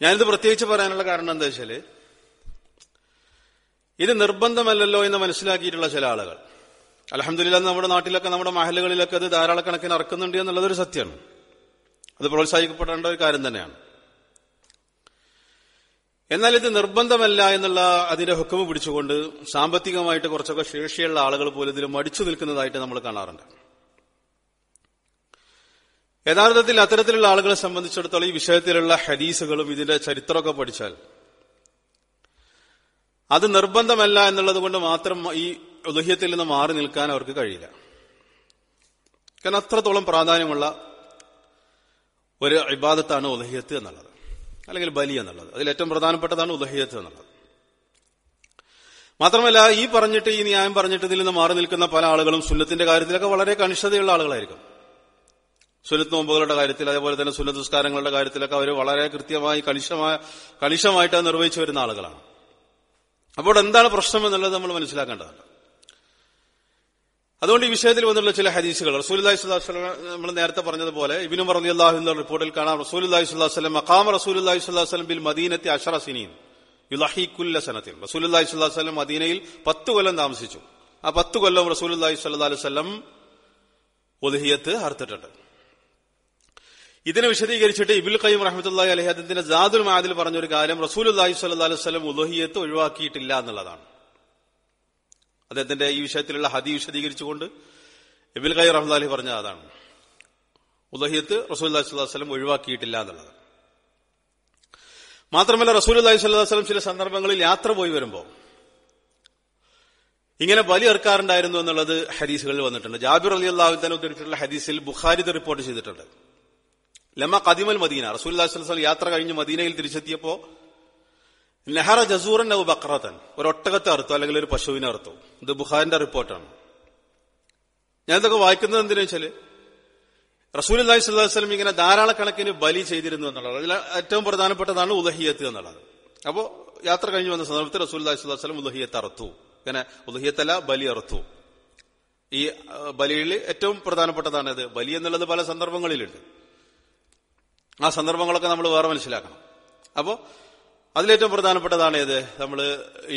ഞാനിത് പ്രത്യേകിച്ച് പറയാനുള്ള കാരണം എന്താ വെച്ചാല്, ഇത് നിർബന്ധമല്ലല്ലോ എന്ന് മനസ്സിലാക്കിയിട്ടുള്ള ചില ആളുകൾ, അൽഹംദുലില്ലാഹ് നമ്മുടെ നാട്ടിലൊക്കെ നമ്മുടെ മഹല്ലുകളിലൊക്കെ അത് ധാരാളക്കണക്കിന് ഇറക്കുന്നുണ്ട് എന്നുള്ളതൊരു സത്യമാണ്. അത് പ്രോത്സാഹിക്കപ്പെടേണ്ട ഒരു കാര്യം തന്നെയാണ്. എന്നാൽ ഇത് നിർബന്ധമല്ല എന്നുള്ള അതിന്റെ ഹുക്മ് പിടിച്ചുകൊണ്ട് സാമ്പത്തികമായിട്ട് കുറച്ചൊക്കെ ശേഷിയുള്ള ആളുകൾ പോലും ഇതിൽ മടിച്ചു നിൽക്കുന്നതായിട്ട് നമ്മൾ കാണാറുണ്ട്. യഥാർത്ഥത്തിൽ അത്തരത്തിലുള്ള ആളുകളെ സംബന്ധിച്ചിടത്തോളം ഈ വിഷയത്തിലുള്ള ഹദീസുകളും ഇതിന്റെ ചരിത്രമൊക്കെ പഠിച്ചാൽ അത് നിർബന്ധമല്ല എന്നുള്ളത് കൊണ്ട് മാത്രം ഈ ഉദ്ഹിയത്തിൽ നിന്ന് മാറി നിൽക്കാൻ അവർക്ക് കഴിയില്ല. കാരണം അത്രത്തോളം പ്രാധാന്യമുള്ള ഒരു ഇബാദത്താണ് ഉദ്ഹിയത്ത് എന്നുള്ളത്, അല്ലെങ്കിൽ ബലി എന്നുള്ളത്. അതിൽ ഏറ്റവും പ്രധാനപ്പെട്ടതാണ് ഉദ്ഹിയത്ത് എന്നുള്ളത്. മാത്രമല്ല ഈ ന്യായം പറഞ്ഞിട്ട് ഇതിൽ നിന്ന് മാറി നിൽക്കുന്ന പല ആളുകളും സുന്നത്തിന്റെ കാര്യത്തിലൊക്കെ വളരെ കണിഷ്ഠതയുള്ള ആളുകളായിരിക്കും. സുന്നത്ത് നോമ്പുകളുടെ കാര്യത്തിൽ, അതേപോലെ തന്നെ സുന്നത്ത് നിസ്കാരങ്ങളുടെ കാര്യത്തിലൊക്കെ അവർ വളരെ കൃത്യമായി കണിശമായിട്ട് അത് നിർവഹിച്ചു വരുന്ന ആളുകളാണ്. അപ്പോൾ എന്താണ് പ്രശ്നം എന്നുള്ളത് നമ്മൾ മനസ്സിലാക്കേണ്ടതാണ്. അതുകൊണ്ട് ഈ വിഷയത്തിൽ വന്നുള്ള ചില ഹദീസുകൾ റസൂലുള്ളാഹി സ്വല്ലല്ലാഹു അലൈഹി വസല്ലം നമ്മൾ നേരത്തെ പറഞ്ഞതുപോലെ ഇബ്നു ഉമർ റളിയല്ലാഹു അൻഹു റിപ്പോർട്ടിൽ കാണാം, റസൂലുള്ളാഹി സ്വല്ലല്ലാഹു അലൈഹി വസല്ലം മഖാമ റസൂലുള്ളാഹി സ്വല്ലല്ലാഹു അലൈഹി വസല്ലം ബിൽ മദീനത്തി 10 സിനീൻ യുളഹി കുല്ല സനത്തിൻ. റസൂലുള്ളാഹി സ്വല്ലല്ലാഹു അലൈഹി വസല്ലം മദീനയിൽ 10 കൊല്ലം താമസിച്ചു. ആ 10 കൊല്ലം റസൂലുള്ളാഹി സ്വല്ലല്ലാഹു അലൈഹി വസല്ലം ഉദ്ഹിയത്ത് അറുത്തിട്ടുണ്ട്. ഇതിനെ വിശദീകരിച്ചിട്ട് ഇബ്നുൽ ഖയ്യിം റഹ്മത്തുള്ളാഹി അലൈഹി അദ്ദേഹത്തിന്റെ സാദുൽ മആദിൽ പറഞ്ഞൊരു കാര്യം, റസൂലുള്ളാഹി സ്വല്ലല്ലാഹു അലൈഹി വസല്ലം ഉദ്ഹിയത്ത് ഒഴിവാക്കിയിട്ടില്ല എന്നുള്ളതാണ്. അദ്ദേഹത്തിന്റെ ഈ വിഷയത്തിലുള്ള ഹദീസ് വിശദീകരിച്ചുകൊണ്ട് ഇബ്നുൽ ഖയ്യിം റഹ്മത്തുള്ളാഹി പറഞ്ഞ അതാണ്, ഉദ്ഹിയത്ത് റസൂലുള്ളാഹി സ്വല്ലല്ലാഹു അലൈഹി വസല്ലം ഒഴിവാക്കിയിട്ടില്ല എന്നുള്ളത്. മാത്രമല്ല റസൂലുള്ളാഹി സ്വല്ലല്ലാഹു അലൈഹി വസല്ലം ചില സന്ദർഭങ്ങളിൽ യാത്ര പോയി വരുമ്പോൾ ഇങ്ങനെ ബലി ഇറക്കാറുണ്ടായിരുന്നു എന്നുള്ളത് ഹദീസുകളിൽ വന്നിട്ടുണ്ട്. ജാബിർ റളിയല്ലാഹു അൻഹു ഉദ്ധരിച്ചിട്ടുള്ള ഹദീസിൽ ബുഖാരി റിപ്പോർട്ട് ചെയ്തിട്ടുണ്ട്. ലമ്മ ഖദിമൽ മദീന, റസൂലുള്ളാഹി സ്വല്ലല്ലാഹു അലൈഹി വസല്ലം യാത്ര കഴിഞ്ഞ് മദീനയിൽ തിരിച്ചെത്തിയപ്പോ നഹറ ജസൂറൻ ഔ ബഖറതൻ, ഒരു ഒട്ടകത്തെ അറുത്തു അല്ലെങ്കിൽ ഒരു പശുവിനെ അറുത്തു. ഇത് ബുഖാരിന്റെ റിപ്പോർട്ടാണ്. ഞാനിതൊക്കെ വായിക്കുന്നത് എന്തിനാ വെച്ചാല് റസൂലുള്ളാഹി സ്വല്ലല്ലാഹു അലൈഹി വസല്ലം ഇങ്ങനെ ധാരാളക്കണക്കിന് ബലി ചെയ്തിരുന്നു എന്നുള്ളത്. അതിൽ ഏറ്റവും പ്രധാനപ്പെട്ടതാണ് ഉദ്ഹിയത്ത് എന്നുള്ളത്. അപ്പോ യാത്ര കഴിഞ്ഞു വന്ന സന്ദർഭത്തിൽ റസൂലുള്ളാഹി സ്വല്ലല്ലാഹു അലൈഹി വസല്ലം ഉദ്ഹിയത്ത് അറുത്തു. ഇങ്ങനെ ഉദ്ഹിയത്തല്ല, ബലി അറുത്തു. ഈ ബലിയിൽ ഏറ്റവും പ്രധാനപ്പെട്ടതാണ് ഇത്. ബലി എന്നുള്ളത് പല സന്ദർഭങ്ങളിലുണ്ട്. ആ സന്ദർഭങ്ങളൊക്കെ നമ്മൾ വേറെ മനസ്സിലാക്കണം. അപ്പോ അതിലേറ്റവും പ്രധാനപ്പെട്ടതാണ് ഏത്, നമ്മൾ ഈ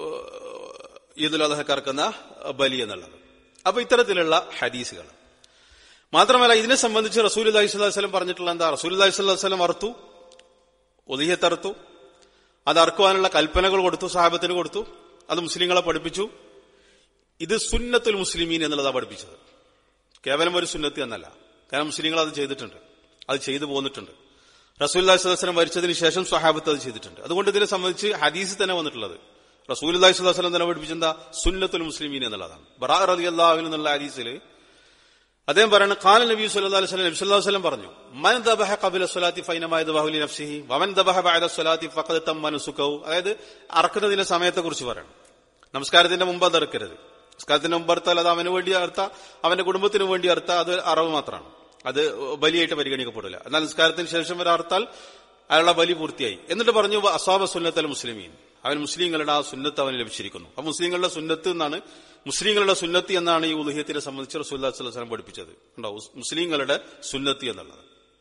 ഈദുൽ അദ്ഹക്ക് അറക്കുന്ന ബലി എന്നുള്ളത്. അപ്പൊ ഇത്തരത്തിലുള്ള ഹദീസുകൾ മാത്രമല്ല, ഇതിനെ സംബന്ധിച്ച് റസൂലുള്ളാഹി സ്വല്ലല്ലാഹു അലൈഹി വസല്ലം പറഞ്ഞിട്ടുള്ള എന്താ, റസൂലുള്ളാഹി സ്വല്ലല്ലാഹു അലൈഹി വസല്ലം അറുത്തു, ഉദ്ഹിയത്ത് അറുത്തു, അത് അറുക്കുവാനുള്ള കൽപ്പനകൾ കൊടുത്തു, സഹാബത്തിന് കൊടുത്തു, അത് മുസ്ലിങ്ങളെ പഠിപ്പിച്ചു. ഇത് സുന്നത്തുൽ മുസ്ലിമീൻ എന്നുള്ളതാണ് പഠിപ്പിച്ചത്, കേവലം ഒരു സുന്നത്ത് എന്നല്ല. കാരണം മുസ്ലിങ്ങൾ അത് ചെയ്തിട്ടുണ്ട്, അത് ചെയ്തു പോന്നിട്ടുണ്ട്. റസൂലുള്ളാഹി സ്വല്ലല്ലാഹു അലൈഹി വസല്ലം മരിച്ചതിന് ശേഷം സ്വഹാബത്ത് അത് ചെയ്തിട്ടുണ്ട്. അതുകൊണ്ട് ഇതിനെ സംബന്ധിച്ച് ഹദീസ് തന്നെ വന്നിട്ടുള്ളത് റസൂലുള്ളാഹി സ്വല്ലല്ലാഹു അലൈഹി വസല്ലം തന്നെ പഠിപ്പിച്ചെന്താ, സുന്നത്തുൽ മുസ്ലിമീൻ എന്നുള്ളതാണ്. ബറാ റളിയല്ലാഹു അൻഹു എന്നുള്ള ഹദീസിൽ അദ്ദേഹം പറയുന്നത്, ഖാല നബി സ്വല്ലല്ലാഹു അലൈഹി വസല്ലം, നബി സ്വല്ലല്ലാഹു അലൈഹി വസല്ലം പറഞ്ഞു, മൻ ദബഹ ഖബല സ്വലാത്തി ഫൈനമാ യദ്ബഹു ലി നഫ്സിഹി വമൻ ദബഹ ബഅദ സ്വലാത്തി ഫഖദ് തമ്മ നുസുകഹു. അതായത് അറക്കുന്നതിന്റെ സമയത്തെ കുറിച്ച് പറയണം. നമസ്കാരത്തിന്റെ മുമ്പ് അത് അറക്കരുത്. നമസ്കാരത്തിന്റെ മുമ്പ് അറുത്താൽ അത് അവന് വേണ്ടി അറുത്ത, അവന്റെ കുടുംബത്തിന് വേണ്ടി അറുത്ത, അത് അറവ് മാത്രമാണ്, അത് ബലിയായിട്ട് പരിഗണിക്കപ്പെടില്ല. എന്നാൽ നിസ്കാരത്തിന് ശേഷം ഒരു അറുത്താൽ അയാളുടെ ബലി പൂർത്തിയായി. എന്നിട്ട് പറഞ്ഞു, അസ്വാബ സുന്നത്തൽ മുസ്ലിമീൻ, അവൻ മുസ്ലിങ്ങളുടെ ആ സുന്നത്ത് അവന് ലഭിച്ചിരിക്കുന്നു. അപ്പൊ മുസ്ലിങ്ങളുടെ സുന്നത്ത് എന്നാണ്, മുസ്ലിങ്ങളുടെ സുന്നത്തി എന്നാണ് ഈ ഉദ്ഹിയത്തിനെ സംബന്ധിച്ച് റസൂലുള്ളാഹി സ്വല്ലല്ലാഹു അലൈഹി വസല്ലം പഠിപ്പിച്ചത്. ഉണ്ടാവും മുസ്ലിങ്ങളുടെ സുന്നത്തി എന്നുള്ളത്.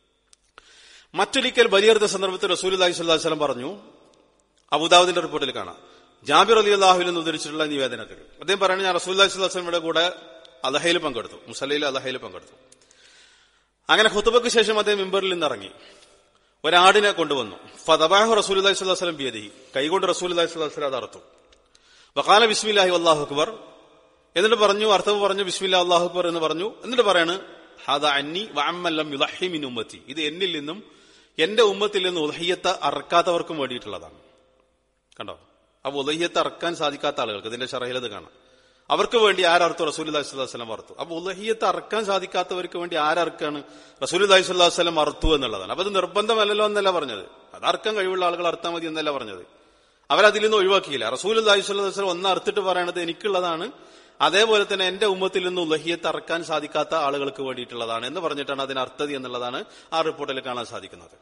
മറ്റൊരിക്കൽ ബലിയെടുത്ത സന്ദർഭത്തിൽ റസൂലുള്ളാഹി സ്വല്ലല്ലാഹു അലൈഹി വസല്ലം പറഞ്ഞു, അബൂദാവൂദിന്റെ റിപ്പോർട്ടിൽ കാണാം, ജാബിർ റളിയല്ലാഹു അൻഹു ഉദ്ധരിച്ചിട്ടുള്ള നിവേദനത്തിൽ അദ്ദേഹം പറയുന്നത്, ഞാൻ റസൂലുള്ളാഹി സ്വല്ലല്ലാഹു അലൈഹി വസല്ലമയുടെ കൂടെ അദ്ഹയിൽ പങ്കെടുത്തു, മുസല്ലയിൽ അദ്ഹയിൽ പങ്കെടുത്തു. അങ്ങനെ ഖുതുബയ്ക്ക് ശേഷം അദ്ദേഹം മിമ്പറിൽ നിന്ന് ഇറങ്ങി ഒരാടിനെ കൊണ്ടുവന്നു. ഫദബഹു റസൂലുള്ളാഹി സ്വല്ലല്ലാഹു അലൈഹി വസല്ലം ബിയദിഹി, കൈകൊണ്ട് റസൂലുള്ളാഹി സ്വല്ലല്ലാഹു അലൈഹി വസല്ലം അത് അറുത്തു. വഖാല ബിസ്മില്ലാഹി വല്ലാഹു അക്ബർ, എന്നിട്ട് പറഞ്ഞു, അർത്ഥം പറഞ്ഞു, ബിസ്മില്ലാഹി അല്ലാഹു അക്ബർ എന്ന് പറഞ്ഞു. എന്നിട്ട് പറയാണ്, ഹാദാ അന്നി വഅമ്മൻ ലം യുളഹി മിൻ ഉമ്മത്തി, ഇത് എന്നിൽ നിന്നും എന്റെ ഉമ്മത്തിൽ നിന്ന് ഉദ്ഹിയത്ത് അറക്കാത്തവർക്കും വേണ്ടിയിട്ടുള്ളതാണ്. കണ്ടോ, അപ്പൊ ഉദ്ഹിയത്ത് അറക്കാൻ സാധിക്കാത്ത ആളുകൾക്ക് ഇതിന്റെ ശറഹിൽ അത് കാണാം. അവർക്ക് വേണ്ടി ആരർത്തു, റസൂലുള്ളാഹി സ്വല്ലല്ലാഹു അലൈഹി വസല്ലം അർത്തു. അപ്പൊ ഉദ്ഹിയത്ത് അറക്കാൻ സാധിക്കാത്തവർക്ക് വേണ്ടി ആരർക്കാണ്, റസൂലുള്ളാഹി സ്വല്ലല്ലാഹു അലൈഹി വസല്ലം അർത്തു എന്നുള്ളതാണ്. അപ്പൊ അത് നിർബന്ധമല്ലല്ലോ എന്നല്ല പറഞ്ഞത്, അത് അറക്കാൻ കഴിവുള്ള ആളുകൾ അർത്താൽ മതി എന്നല്ല പറഞ്ഞത്. അവരതിൽ നിന്ന് ഒഴിവാക്കിയില്ല. റസൂലുള്ളാഹി സ്വല്ലല്ലാഹു അലൈഹി വസല്ലം ഒന്ന് അർത്തിട്ട് പറയണത് എനിക്കുള്ളതാണ്, അതേപോലെ തന്നെ എന്റെ ഉമ്മത്തിൽ നിന്ന് ഉദ്ഹിയത്ത് അറക്കാൻ സാധിക്കാത്ത ആളുകൾക്ക് വേണ്ടിയിട്ടുള്ളതാണ് എന്ന് പറഞ്ഞിട്ടാണ് അതിന് അർത്ഥതി എന്നുള്ളതാണ് ആ റിപ്പോർട്ടിൽ കാണാൻ സാധിക്കുന്നത്.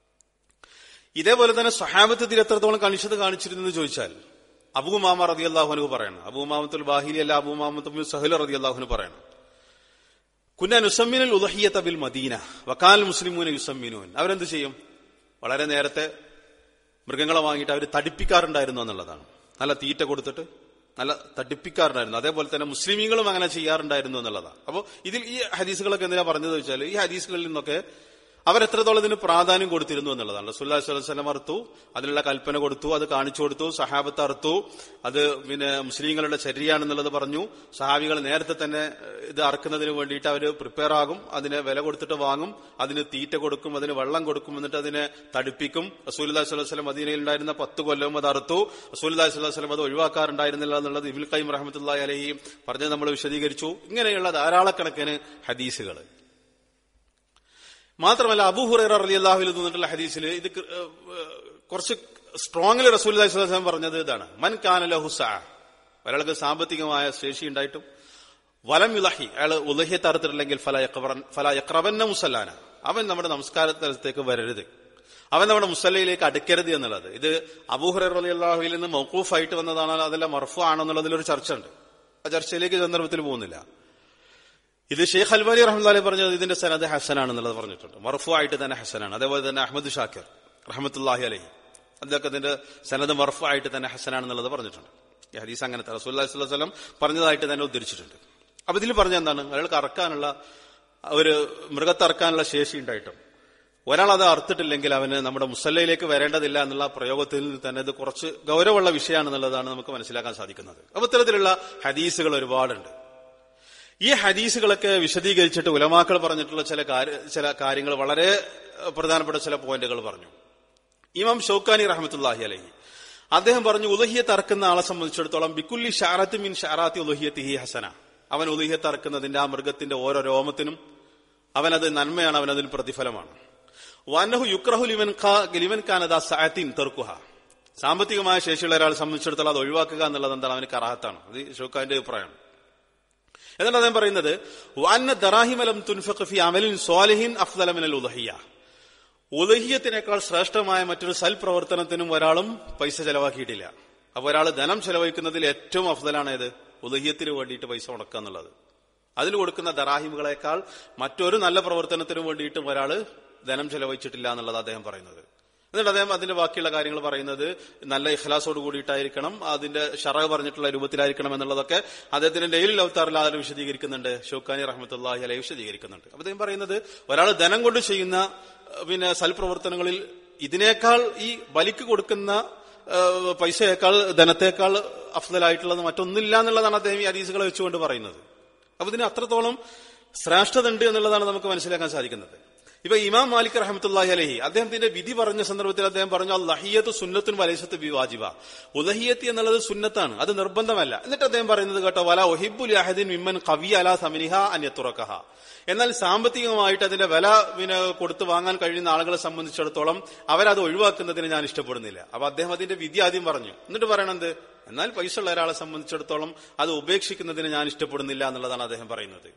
ഇതേപോലെ തന്നെ സ്വഹാബത്ത് ഇതിൽ എത്രത്തോളം കണിശത കാണിച്ചിരുന്നെന്ന് ചോദിച്ചാൽ, അബൂ ഉമാമ റളിയല്ലാഹു അൻഹു പറയണം, അബൂ ഉമാമത്തുൽ ബാഹിലി അല്ല, അബൂ ഉമാമത്തുൽ സഹൽ റളിയല്ലാഹു അൻഹു പറയണം, കുന്ന നുസമ്മിനുൽ ഉദ്ഹിയത ബിൽ മദീന വകാൽ മുസ്ലിമൂന യുസമ്മിനൂൻ. അവരെന്ത് ചെയ്യും, വളരെ നേരത്തെ മൃഗങ്ങളെ വാങ്ങിയിട്ട് അവർ തടിപ്പിക്കാറുണ്ടായിരുന്നു എന്നുള്ളതാണ്. നല്ല തീറ്റ കൊടുത്തിട്ട് നല്ല തടിപ്പിക്കാറുണ്ടായിരുന്നു. അതേപോലെ തന്നെ മുസ്ലിമീങ്ങളും അങ്ങനെ ചെയ്യാറുണ്ടായിരുന്നു എന്നുള്ളതാണ്. അപ്പോൾ ഇതിൽ ഈ ഹദീസുകളൊക്കെ എന്തിനാ പറഞ്ഞത് വെച്ചാൽ ഈ ഹദീസുകളിൽ നിന്നൊക്കെ അവരെത്രത്തോളം ഇതിന് പ്രാധാന്യം കൊടുത്തിരുന്നു എന്നുള്ളതാണ്. റസൂലുള്ളാഹി സ്വല്ലല്ലാഹു അലൈഹി വസല്ലം അറുത്തു, അതിനുള്ള കൽപ്പന കൊടുത്തു, അത് കാണിച്ചു കൊടുത്തു, സഹാബത്ത് അറുത്തു, അത് മുസ്ലിങ്ങളുടെ ശരിയാണെന്നുള്ളത് പറഞ്ഞു. സഹാബികൾ നേരത്തെ തന്നെ ഇത് അറക്കുന്നതിന് വേണ്ടിയിട്ട് അവർ പ്രിപ്പയർ ആകും, അതിന് വില കൊടുത്തിട്ട് വാങ്ങും, അതിന് തീറ്റ കൊടുക്കും, അതിന് വെള്ളം കൊടുക്കും, എന്നിട്ട് അതിനെ തടിപ്പിക്കും. റസൂലുള്ളാഹി സ്വല്ലല്ലാഹു അലൈഹി വസല്ലം മദീനയിൽ ഉണ്ടായിരുന്ന 10 കൊല്ലവും അത് അറുത്തു. റസൂലുള്ളാഹി സ്വല്ലല്ലാഹു അലൈഹി വസല്ലം അത് ഒഴിവാക്കാറുണ്ടായിരുന്നില്ല എന്നുള്ളത് ഇബ്നുൽ ഖയ്യിം റഹ്മത്തുള്ളാഹി അലൈഹി പറഞ്ഞത് നമ്മൾ വിശദീകരിച്ചു. ഇങ്ങനെയുള്ള ധാരാളക്കണക്കിന് ഹദീസുകൾ. മാത്രമല്ല അബൂ ഹുറൈറ റളിയല്ലാഹു അൻഹു നിന്നിട്ടുള്ള ഹദീസിൽ ഇത് കുറച്ച് സ്ട്രോങ്ങിൽ റസൂലുള്ളാഹി സ്വല്ലല്ലാഹു അലൈഹി വസല്ലം പറഞ്ഞത് ഇതാണ്: മൻ കാന ലഹു സഅ, ഒരാൾക്ക് സാമ്പത്തികമായ ശേഷി ഉണ്ടായിട്ടും വലം യുളഹി, അയാൾ ഉളഹിയത്ത് അറുത്തിട്ടില്ലെങ്കിൽ ഫലാ യഖ്റബന്ന മുസല്ലാന, അവൻ നമ്മുടെ നമസ്കാര സ്ഥലത്തേക്ക് വരരുത്, അവൻ നമ്മുടെ മുസല്ലയിലേക്ക് അടുക്കരുത് എന്നുള്ളത്. ഇത് അബൂ ഹുറൈറ റളിയല്ലാഹു അൻഹുവിൽ നിന്ന് മൗഖൂഫായിട്ട് വന്നതാണോ അതല്ല മർഫു ആണോ എന്നുള്ളതിലൊരു ചർച്ച ഉണ്ട്. ആ ചർച്ചയിലേക്ക് സന്ദർഭത്തിൽ പോകുന്നില്ല. ഇത് ഷെയ്ഖ് അൽബാനി റഹ്മത്തുള്ളാഹി പറഞ്ഞത് ഇതിന്റെ സനദ് ഹസനാണെന്നുള്ളത് പറഞ്ഞിട്ടുണ്ട്, മർഫു ആയിട്ട് തന്നെ ഹസനാണ്. അതേപോലെ തന്നെ അഹ്മദ് ഷാക്കിർ റഹ്മത്തുള്ളാഹി അലൈഹി അദ്ദേഹത്തിന്റെ സനദ് മർഫു ആയിട്ട് തന്നെ ഹസനാണെന്നുള്ളത് പറഞ്ഞിട്ടുണ്ട്. ഈ ഹദീസ് അങ്ങനത്തെ റസൂലുള്ളാഹി സ്വല്ലല്ലാഹു അലൈഹി വസല്ലം പറഞ്ഞതായിട്ട് തന്നെ ഉദ്ധരിച്ചിട്ടുണ്ട്. അപ്പൊ ഇതിൽ പറഞ്ഞ എന്താണ്, അയാൾക്ക് അറക്കാനുള്ള ഒരു മൃഗത്തെ അറക്കാനുള്ള ശേഷി ഉണ്ടായിട്ടും ഒരാൾ അത് അറുത്തിട്ടില്ലെങ്കിൽ അവന് നമ്മുടെ മുസല്ലയിലേക്ക് വരേണ്ടതില്ല എന്നുള്ള പ്രയോഗത്തിൽ തന്നെ ഇത് കുറച്ച് ഗൗരവമുള്ള വിഷയമാണെന്നുള്ളതാണ് നമുക്ക് മനസ്സിലാക്കാൻ സാധിക്കുന്നത്. അപ്പൊ ഇത്തരത്തിലുള്ള ഹദീസുകൾ ഒരുപാടുണ്ട്. ഈ ഹദീസുകളൊക്കെ വിശദീകരിച്ചിട്ട് ഉലമാക്കൾ പറഞ്ഞിട്ടുള്ള ചില കാര്യങ്ങൾ, വളരെ പ്രധാനപ്പെട്ട ചില പോയിന്റുകൾ പറഞ്ഞു. ഇമാം ഷൗക്കാനി റഹ്മത്തുള്ളാഹി അലൈഹി അദ്ദേഹം പറഞ്ഞു, ഉളുഹിയത്ത് അറക്കുന്ന ആളെ സംബന്ധിച്ചിടത്തോളം ബിക്കുല്ലി ഷഅറത്തി മിൻ ഷഅറാത്തി ഉളുഹിയത്തിഹി ഹസന, അവൻ ഉളുഹിയത്ത് അറക്കുന്നതിന്റെ ആ മൃഗത്തിന്റെ ഓരോ രോമത്തിനും അവനത് നന്മയാണ്, അവനതിന് പ്രതിഫലമാണ്. വഅന്നഹു യുക്റഹു ലിമൻ കാന ദാ സഅത്തിൻ തർക്കുഹ, സാമ്പത്തികമായ ശേഷിയുള്ള ഒരാളെ സംബന്ധിച്ചിടത്തോളം അത് ഒഴിവാക്കുക എന്നുള്ളത് എന്താണ്, അവന് കറാഹത്താണ്. അത് ഷൗക്കാന്റെ അഭിപ്രായമാണ്. എന്നാണ് അദ്ദേഹം പറയുന്നത്, വഅന്ന ദറാഹിമ ലം തുൻഫഖ് ഫീ അമലിൻ സ്വാലിഹിൻ അഫ്ദല മിനൽ ഉളുഹിയ്യ, ഉളുഹിയ്യത്തിനേക്കാൾ ശ്രേഷ്ഠമായ മറ്റൊരു സൽപ്രവർത്തനത്തിനും ഒരാളും പൈസ ചെലവാക്കിയിട്ടില്ല. അപ്പൊ ഒരാൾ ധനം ചെലവഴിക്കുന്നതിൽ ഏറ്റവും അഫ്ദലാണ് ഏത്, ഉളുഹിയ്യത്തിന് വേണ്ടിയിട്ട് പൈസ മുടക്കുക എന്നുള്ളത്. അതിന് കൊടുക്കുന്ന ദറാഹിമുകളെക്കാൾ മറ്റൊരു നല്ല പ്രവർത്തനത്തിനും വേണ്ടിയിട്ടും ഒരാൾ ധനം ചെലവഴിച്ചിട്ടില്ല എന്നുള്ളത് അദ്ദേഹം പറയുന്നത്. എന്നിട്ട് അദ്ദേഹം അതിന്റെ ബാക്കിയുള്ള കാര്യങ്ങൾ പറയുന്നത് നല്ല ഇഖ്ലാസോട് കൂടിയിട്ടായിരിക്കണം, അതിന്റെ ശറഅ് പറഞ്ഞിട്ടുള്ള രൂപത്തിലായിരിക്കണം എന്നുള്ളതൊക്കെ അദ്ദേഹത്തിന്റെ ലൈലുൽ അവ്താറിൽ ആരും വിശദീകരിക്കുന്നുണ്ട്, ഷൗക്കാനി റഹ്മത്തുള്ളാഹി അലൈഹി വിശദീകരിക്കുന്നുണ്ട്. അപ്പൊ അദ്ദേഹം പറയുന്നത് ഒരാൾ ധനം കൊണ്ട് ചെയ്യുന്ന സൽപ്രവർത്തനങ്ങളിൽ ഇതിനേക്കാൾ ഈ ബലിക്ക് കൊടുക്കുന്ന പൈസയേക്കാൾ ധനത്തേക്കാൾ അഫ്ദലായിട്ടുള്ളത് മറ്റൊന്നില്ല എന്നുള്ളതാണ് അദ്ദേഹം ഈ ഹദീസുകളെ വെച്ചുകൊണ്ട് പറയുന്നത്. അപ്പൊ ഇതിന് അത്രത്തോളം ശ്രേഷ്ഠത ഉണ്ട് എന്നുള്ളതാണ് നമുക്ക് മനസ്സിലാക്കാൻ സാധിക്കുന്നത്. ഇപ്പൊ ഇമാം മാലിക് റഹ്മത്തുള്ളാഹി അലൈഹി അദ്ദേഹത്തിന്റെ വിധി പറഞ്ഞ സന്ദർഭത്തിൽ അദ്ദേഹം പറഞ്ഞു, അൽലഹിയത്തു സുന്നത്തുൻ വലൈസത്തു ബിവാജിബ, ഉലഹിയത്ത് എന്നുള്ളത് സുന്നത്താണ്, അത് നിർബന്ധമല്ല. എന്നിട്ട് അദ്ദേഹം പറയുന്നത് കേട്ടോ, വല ഒഹിബ്ബു ലിഅഹദിൻ മിമ്മൻ ഖവിയ അലാ സമനിഹ അൻ യതുറകഹ, എന്നാൽ സാമ്പത്തികമായിട്ട് അതിന്റെ വില കൊടുത്ത് വാങ്ങാൻ കഴിയുന്ന ആളുകളെ സംബന്ധിച്ചിടത്തോളം അവരത് ഒഴിവാക്കുന്നതിന് ഞാൻ ഇഷ്ടപ്പെടുന്നില്ല. അപ്പൊ അദ്ദേഹം അതിന്റെ വിധി ആദ്യം പറഞ്ഞു, എന്നിട്ട് പറയണത് എന്നാൽ പൈസ ഉള്ള ഒരാളെ സംബന്ധിച്ചിടത്തോളം അത് ഉപേക്ഷിക്കുന്നതിന് ഞാൻ ഇഷ്ടപ്പെടുന്നില്ല എന്നുള്ളതാണ് അദ്ദേഹം പറയുന്നത്.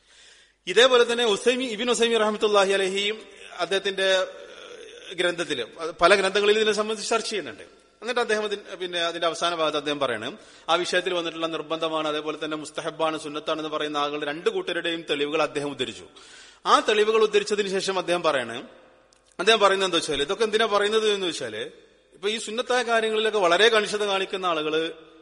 ഇതേപോലെ തന്നെ ഇബ്നു ഉസൈമി റഹ്മത്തുള്ളാഹി അലൈഹിയും അദ്ദേഹത്തിന്റെ ഗ്രന്ഥത്തിൽ പല ഗ്രന്ഥങ്ങളിൽ ഇതിനെ സംബന്ധിച്ച് ചർച്ച ചെയ്യുന്നുണ്ട്. എന്നിട്ട് അദ്ദേഹം അതിന്റെ അവസാന ഭാഗത്ത് അദ്ദേഹം പറയണം, ആ വിഷയത്തിൽ വന്നിട്ടുള്ള നിർബന്ധമാണ്, അതേപോലെ തന്നെ മുസ്തഹബാണ്, സുന്നത്താണെന്ന് പറയുന്ന ആളുകൾ രണ്ടു കൂട്ടരുടെയും തെളിവുകൾ അദ്ദേഹം ഉദ്ധരിച്ചു. ആ തെളിവുകൾ ഉദ്ധരിച്ചതിന് ശേഷം അദ്ദേഹം പറയുന്നത് എന്താ വെച്ചാൽ, ഇതൊക്കെ എന്തിനാ പറയുന്നത് എന്ന് വെച്ചാല്, ഇപ്പൊ ഈ സുന്നത്തായ കാര്യങ്ങളിലൊക്കെ വളരെ കണിശത കാണിക്കുന്ന ആളുകള്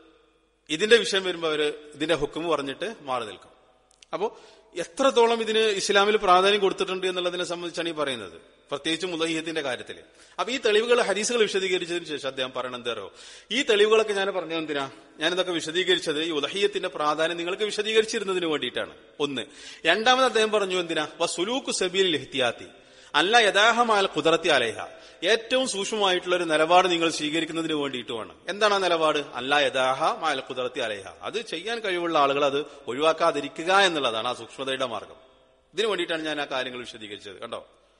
ഇതിന്റെ വിഷയം വരുമ്പോൾ അവര് ഇതിന്റെ ഹുക്കുമ് പറഞ്ഞിട്ട് മാറി നിൽക്കും. അപ്പോ എത്രത്തോളം ഇതിന് ഇസ്ലാമിൽ പ്രാധാന്യം കൊടുത്തിട്ടുണ്ട് എന്നുള്ളതിനെ സംബന്ധിച്ചാണ് ഈ പറയുന്നത്, പ്രത്യേകിച്ചും ഉലഹിയത്തിന്റെ കാര്യത്തിൽ. അപ്പൊ ഈ തെളിവുകൾ ഹദീസുകൾ വിശദീകരിച്ചതിന് ശേഷം അദ്ദേഹം പറയണം എന്തോ, ഈ തെളിവുകളൊക്കെ ഞാൻ പറഞ്ഞത് എന്തിനാ, ഞാനിതൊക്കെ വിശദീകരിച്ചത് ഈ ഉലഹിയത്തിന്റെ പ്രാധാന്യം നിങ്ങൾക്ക് വിശദീകരിച്ചിരുന്നതിന് വേണ്ടിയിട്ടാണ്. ഒന്ന്. രണ്ടാമത് അദ്ദേഹം പറഞ്ഞു എന്തിനാ, വസുലൂക്കു സബീലിൽ ഇഹ്തിയാത്തി അല്ല യഥാഹമാൽ ഖുദറത്തി അലൈഹ, ഏറ്റവും സൂക്ഷ്മമായിട്ടുള്ള ഒരു നിലപാട് നിങ്ങൾ സ്വീകരിക്കുന്നതിന് വേണ്ടിയിട്ടുമാണ്. എന്താണ് ആ നിലപാട്? അല്ല യഥാഹ മാൽ ഖുദറത്തി അലൈഹ, അത് ചെയ്യാൻ കഴിവുള്ള ആളുകൾ അത് ഒഴിവാക്കാതിരിക്കുക എന്നുള്ളതാണ് ആ സൂക്ഷ്മതയുടെ മാർഗം. ഇതിനു വേണ്ടിയിട്ടാണ് ഞാൻ ആ കാര്യങ്ങൾ വിശദീകരിച്ചത്. കണ്ടോ,